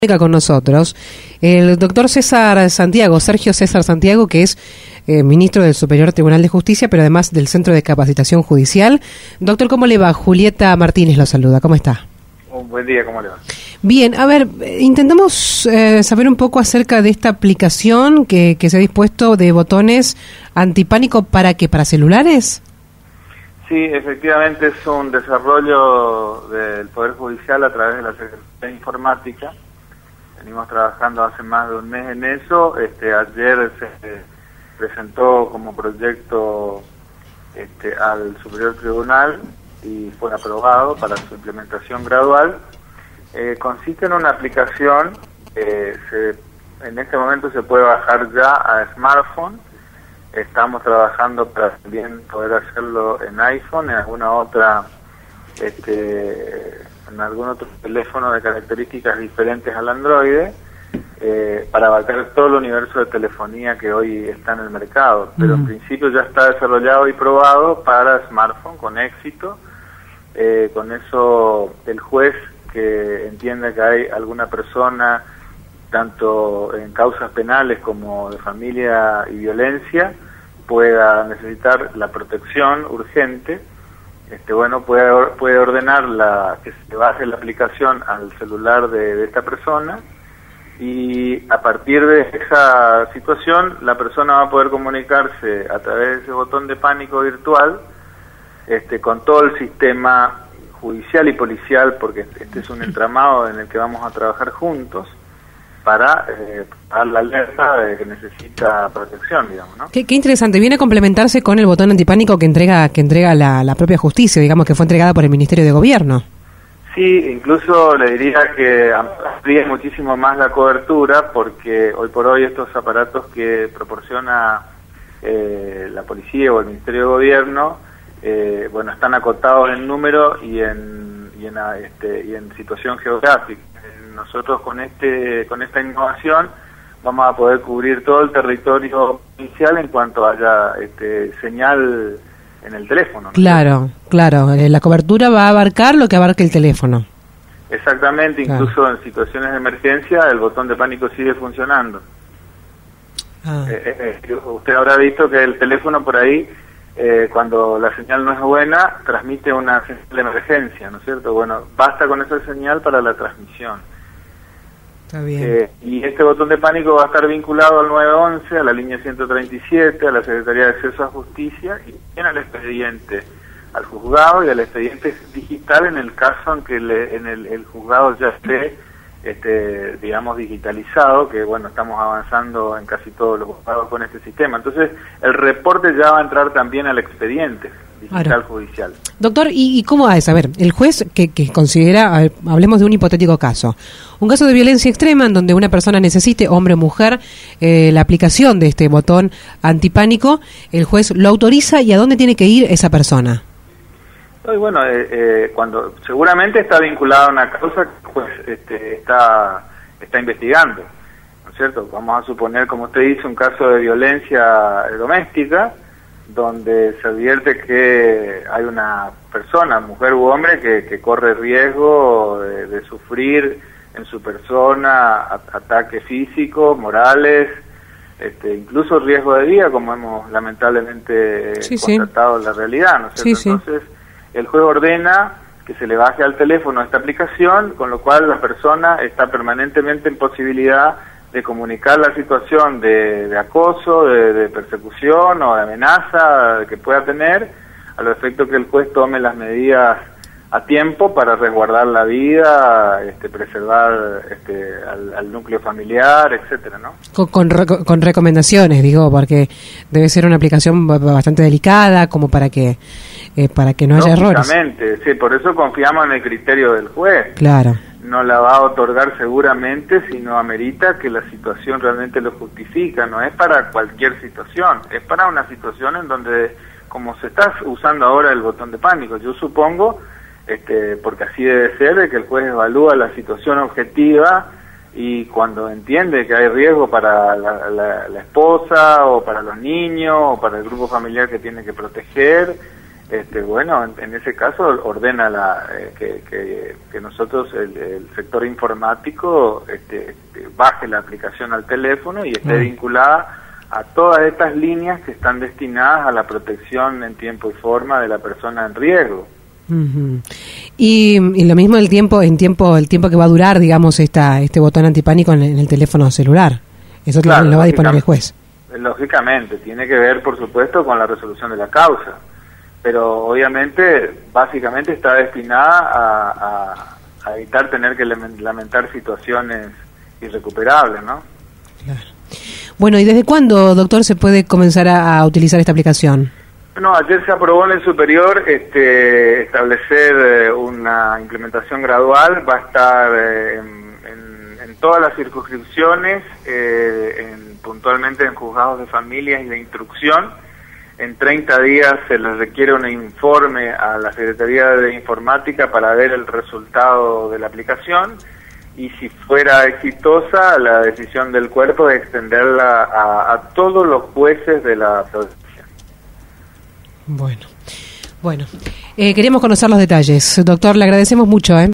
Con nosotros el doctor Sergio César Santiago, que es ministro del Superior Tribunal de Justicia, pero además del Centro de Capacitación Judicial. Doctor, ¿cómo le va? Julieta Martínez lo saluda, ¿cómo está? Un buen día, ¿cómo le va? Bien, a ver, intentamos saber un poco acerca de esta aplicación que se ha dispuesto de botones antipánico. ¿Para qué? ¿Para celulares? Sí, efectivamente es un desarrollo del Poder Judicial a través de la Secretaría de Informática. Venimos trabajando hace más de un mes en eso. Ayer se presentó como proyecto al Superior Tribunal y fue aprobado para su implementación gradual. Consiste en una aplicación, en este momento se puede bajar ya a smartphone. Estamos trabajando para también poder hacerlo en iPhone, en alguna otra en algún otro teléfono de características diferentes al Android, para abarcar todo el universo de telefonía que hoy está en el mercado. Pero en principio ya está desarrollado y probado para smartphone con éxito. Con eso el juez que entiende que hay alguna persona, tanto en causas penales como de familia y violencia, pueda necesitar la protección urgente, puede ordenar que se baje la aplicación al celular de esta persona, y a partir de esa situación la persona va a poder comunicarse a través de ese botón de pánico virtual con todo el sistema judicial y policial, porque este es un entramado en el que vamos a trabajar juntos para dar la alerta de que necesita protección, digamos, ¿no? Qué interesante. Viene a complementarse con el botón antipánico que entrega la propia justicia, digamos, que fue entregada por el Ministerio de Gobierno. Sí, incluso le diría que amplía muchísimo más la cobertura, porque hoy por hoy estos aparatos que proporciona la policía o el Ministerio de Gobierno, están acotados en número y en situación geográfica. Nosotros con esta innovación vamos a poder cubrir todo el territorio provincial en cuanto haya señal en el teléfono, ¿no? Claro. La cobertura va a abarcar lo que abarque el teléfono. Exactamente, incluso en situaciones de emergencia el botón de pánico sigue funcionando. Usted habrá visto que el teléfono por ahí, cuando la señal no es buena, transmite una señal de emergencia, ¿no es cierto? Bueno, basta con esa señal para la transmisión. Está bien. Y este botón de pánico va a estar vinculado al 911, a la línea 137, a la Secretaría de Acceso a Justicia y también al expediente, al juzgado y al expediente digital en el caso en que el juzgado ya esté, digitalizado, que estamos avanzando en casi todos los juzgados con este sistema. Entonces, el reporte ya va a entrar también al expediente digital judicial. Doctor, ¿y cómo es? A ver, el juez que considera, hablemos de un hipotético caso, un caso de violencia extrema en donde una persona necesite, hombre o mujer, la aplicación de este botón antipánico, el juez lo autoriza, ¿y a dónde tiene que ir esa persona? Cuando seguramente está vinculada a una causa que el juez está investigando, ¿no es cierto? Vamos a suponer, como usted dice, un caso de violencia doméstica, donde se advierte que hay una persona, mujer u hombre, que corre riesgo de sufrir en su persona ataques físicos, morales, incluso riesgo de vida, como hemos lamentablemente constatado en la realidad, ¿no es cierto? Entonces, el juez ordena que se le baje al teléfono esta aplicación, con lo cual la persona está permanentemente en posibilidad de comunicar la situación de acoso, de persecución o de amenaza que pueda tener, a los efectos que el juez tome las medidas a tiempo para resguardar la vida, preservar al núcleo familiar, etcétera, ¿no? Con recomendaciones, digo, porque debe ser una aplicación bastante delicada, como para que no haya errores. Exactamente, sí, por eso confiamos en el criterio del juez. Claro. No la va a otorgar seguramente si no amerita que la situación realmente lo justifica. No es para cualquier situación, es para una situación en donde, como se está usando ahora el botón de pánico, yo supongo, porque así debe ser, de que el juez evalúa la situación objetiva y cuando entiende que hay riesgo para la esposa o para los niños o para el grupo familiar que tiene que proteger, bueno, en ese caso ordena que nosotros, el sector informático, baje la aplicación al teléfono y esté vinculada a todas estas líneas que están destinadas a la protección en tiempo y forma de la persona en riesgo. Y lo mismo el tiempo que va a durar, digamos, este botón antipánico en el teléfono celular. Eso claro, lo va a disponer el juez. Lógicamente, tiene que ver, por supuesto, con la resolución de la causa, pero obviamente, básicamente está destinada a evitar tener que lamentar situaciones irrecuperables, ¿no? Claro. Bueno, ¿y desde cuándo, doctor, se puede comenzar a utilizar esta aplicación? Bueno, ayer se aprobó en el superior establecer una implementación gradual. Va a estar en todas las circunscripciones, puntualmente en juzgados de familias y de instrucción. En 30 días se les requiere un informe a la Secretaría de Informática para ver el resultado de la aplicación, y si fuera exitosa, la decisión del cuerpo de extenderla a todos los jueces de la provincia. Bueno, queremos conocer los detalles. Doctor, le agradecemos mucho.